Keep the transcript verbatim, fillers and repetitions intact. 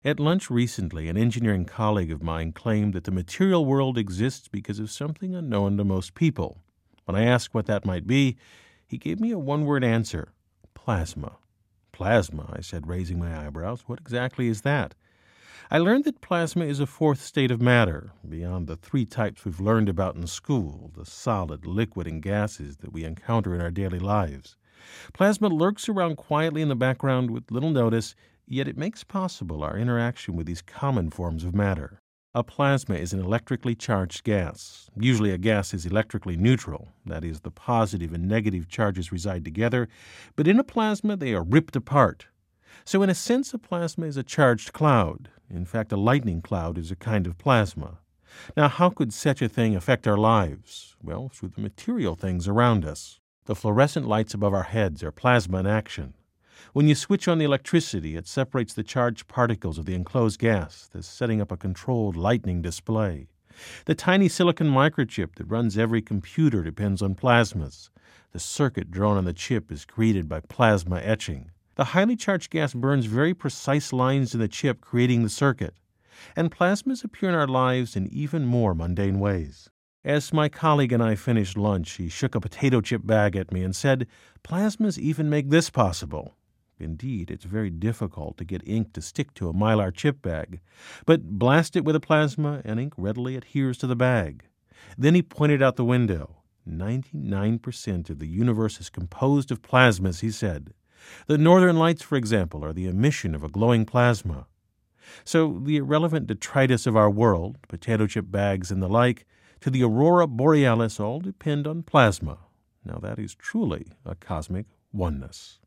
At lunch recently, an engineering colleague of mine claimed that the material world exists because of something unknown to most people. When I asked what that might be, he gave me a one-word answer: plasma. Plasma, I said, raising my eyebrows. What exactly is that? I learned that plasma is a fourth state of matter, beyond the three types we've learned about in school, the solid, liquid, and gases that we encounter in our daily lives. Plasma lurks around quietly in the background with little notice, yet it makes possible our interaction with these common forms of matter. A plasma is an electrically charged gas. Usually a gas is electrically neutral, that is, the positive and negative charges reside together, but in a plasma they are ripped apart. So in a sense, a plasma is a charged cloud. In fact, a lightning cloud is a kind of plasma. Now, how could such a thing affect our lives? Well, through the material things around us. The fluorescent lights above our heads are plasma in action. When you switch on the electricity, it separates the charged particles of the enclosed gas, thus setting up a controlled lightning display. The tiny silicon microchip that runs every computer depends on plasmas. The circuit drawn on the chip is created by plasma etching. The highly charged gas burns very precise lines in the chip, creating the circuit. And plasmas appear in our lives in even more mundane ways. As my colleague and I finished lunch, he shook a potato chip bag at me and said, "Plasmas even make this possible." Indeed, it's very difficult to get ink to stick to a Mylar chip bag, but blast it with a plasma and ink readily adheres to the bag. Then he pointed out the window. ninety-nine percent of the universe is composed of plasmas, he said. The northern lights, for example, are the emission of a glowing plasma. So the irrelevant detritus of our world, potato chip bags and the like, to the aurora borealis all depend on plasma. Now that is truly a cosmic oneness.